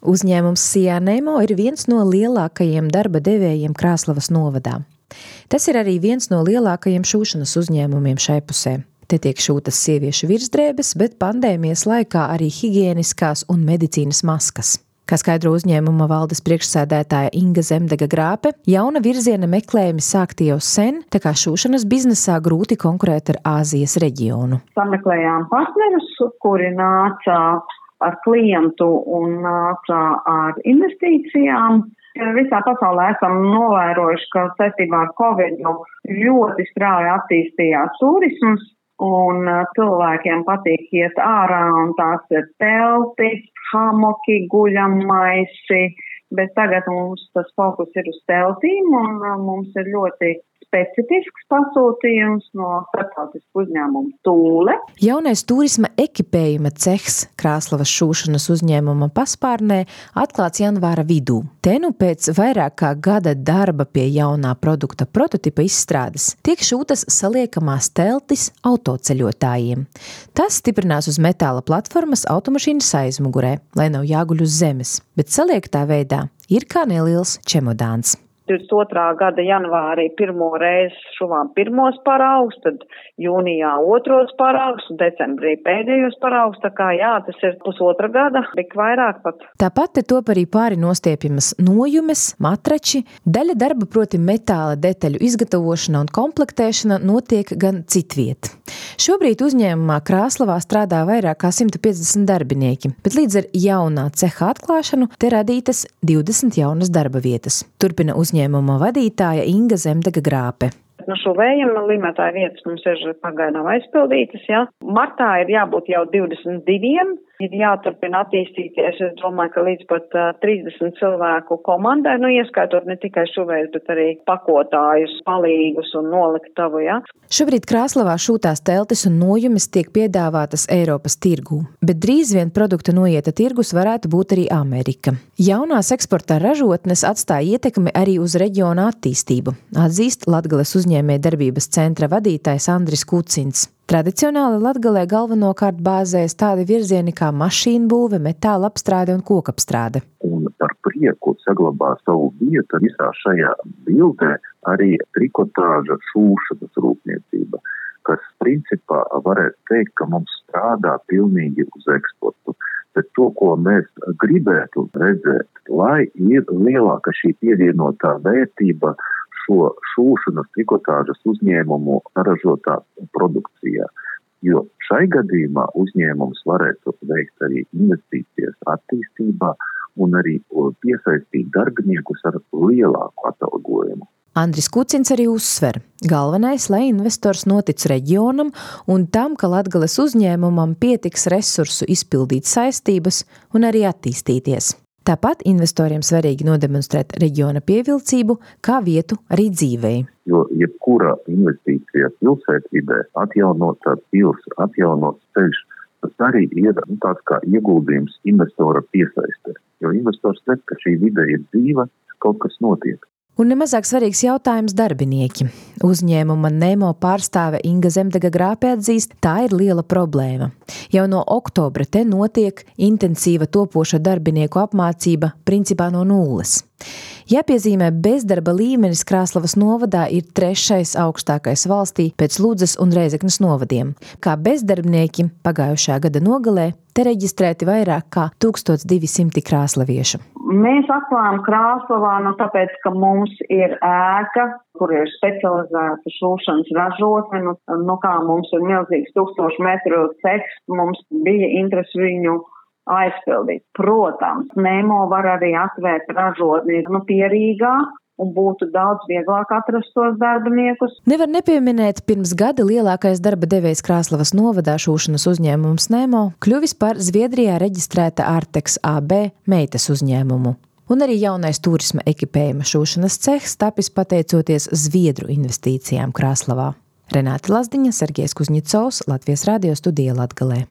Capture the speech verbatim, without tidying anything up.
Uzņēmums Sijā Nemo ir viens no lielākajiem darba devējiem Krāslavas novadā. Tas ir arī viens no lielākajiem šūšanas uzņēmumiem šai pusē. Te tiek šūtas sieviešu virsdrēbes, bet pandēmijas laikā arī higiēniskās un medicīnas maskas. Kā skaidro uzņēmuma valdes priekšsēdētāja Inga Zemdega Grāpe, jauna virziena meklējumi sākti jau sen, tā kā šūšanas biznesā grūti konkurēt ar Āzijas reģionu. Sameklējām partnerus, kuri nāca ar klientu un nāca ar investīcijām. Visā pasaulē esam novērojuši, ka saistībā ar Covid ļoti strauji attīstījās turisms un cilvēkiem patīk iet ārā un tās ir teltis, hamoki, guļamaisi, bet tagad mums tas fokus ir uz teltīm un mums ir ļoti specifisks pasūtījums no starptautisku uzņēmumu Tūle. Jaunais turisma ekipējuma cehs Krāslavas šūšanas uzņēmuma paspārnē atklāts janvāra vidū. Te nu pēc vairāk kā gada darba pie jaunā produkta prototipa izstrādes tiek šūtas saliekamās teltis autoceļotājiem. Tas stiprinās uz metāla platformas automašīnas aizmugurē, lai nav jāguļ uz zemes, bet saliektā veidā ir kā neliels čemodāns. divdesmit otrā gada janvārī pirmo reizi šuvām pirmos paraugus, tad jūnijā otros paraugus un decembrī pēdējos paraugus, tā kā jā, tas ir pusotra gada, tik vairāk pat. Tāpat te top arī pāri nostiepjamas nojumes, matrači, daļa darba proti metāla detaļu izgatavošana un komplektēšana notiek gan citviet. Šobrīd uzņēmumā Krāslavā strādā vairāk kā simt piecdesmit darbinieki, bet līdz ar jaunā ceha atklāšanu te radītas divdesmit jaunas darba vietas. Turpina uzņēmuma vadītāja Inga Zemdega Grāpe. Nu, šo vējuma limētāju vietas mums ir pagaidām aizpildītas, jā. Martā ir jābūt jau divdesmit diviem, ir jāturpina attīstīties. Es domāju, ka līdz pat uh, trīsdesmit cilvēku komandai, nu, ieskaitot ne tikai šuvējus, bet arī pakotājus, palīgus un noliktavu, jā. Šobrīd Krāslavā šūtās teltis un nojumes tiek piedāvātas Eiropas tirgū, bet drīz vien produkta noieta tirgus varētu būt arī Amerika. Jaunās eksporta ražotnes atstāja ietekmi arī uz reģiona attīstību, atzīst Latgales uzņēmēja darbības centra vadītājs Andris Kucins. Tradicionāli Latgalē galvenokārt bāzējas tādi virzieni kā mašīnu būve, metāla apstrāde un kokapstrāde. Un ar prieku saglabā savu vietu visā šajā bildē arī trikotāža šūšanas rūpniecība, kas principā varētu teikt, ka mums strādā pilnīgi uz eksportu. Bet to, ko mēs gribētu redzēt, lai ir lielāka šī pievienotā vērtība šo šūšanas trikotāžas uzņēmumu saražotā produkcijā. Jo šai gadījumā uzņēmums varētu veikt arī investīcijas attīstībā un arī piesaistīt darbiniekus ar lielāku atalgojumu. Andris Kucins arī uzsver, galvenais, lai investors notic reģionam un tam, ka Latgales uzņēmumam pietiks resursu izpildīt saistības un arī attīstīties. Tāpat investoriem svarīgi nodemonstrēt reģiona pievilcību kā vietu arī dzīvei. Jo jebkura investīcija pilsētvidē, atjaunot pils, atjaunot ceļš, tas arī ir nu, tāds kā ieguldījums investora piesaistē. Jo investors redz, ka šī vide ir dzīva, kaut kas notiek. Un nemazāk svarīgs jautājums darbinieki. Uzņēmuma Nemo pārstāve Inga Zemdega Grāpe atzīst, tā ir liela problēma. Jau no oktobra te notiek intensīva topoša darbinieku apmācība principā no nulles. Jāpiezīmē, bezdarba līmenis Krāslavas novadā ir trešais augstākais valstī pēc Ludzas un Rēzeknes novadiem. Kā bezdarbnieki pagājušā gada nogalē te reģistrēti vairāk kā tūkstoš divi simti krāslaviešu. Mēs atklājam Krāslavā, nu tāpēc, ka mums ir ēka, kur ir specializēta šūšanas ražotne, nu, nu kā mums ir milzīgs tūkstošu metru cehs, mums bija interesi viņu aizpildīt. Protams, Nemo var arī atvērt ražotni nu, Pierīgā un būtu daudz vieglāk atrast tos darbiniekus. Nevar nepieminēt, pirms gada lielākais darba devējs Krāslavas novadā šūšanas uzņēmums Nemo kļuvis par Zviedrijā reģistrēta Artex A B meitas uzņēmumu. Un arī jaunais turisma ekipējuma šūšanas cehs tapis pateicoties Zviedru investīcijām Krāslavā. Renāte Lazdiņa, Sergejs Kuzņicovs, Latvijas radio studija Latgalē.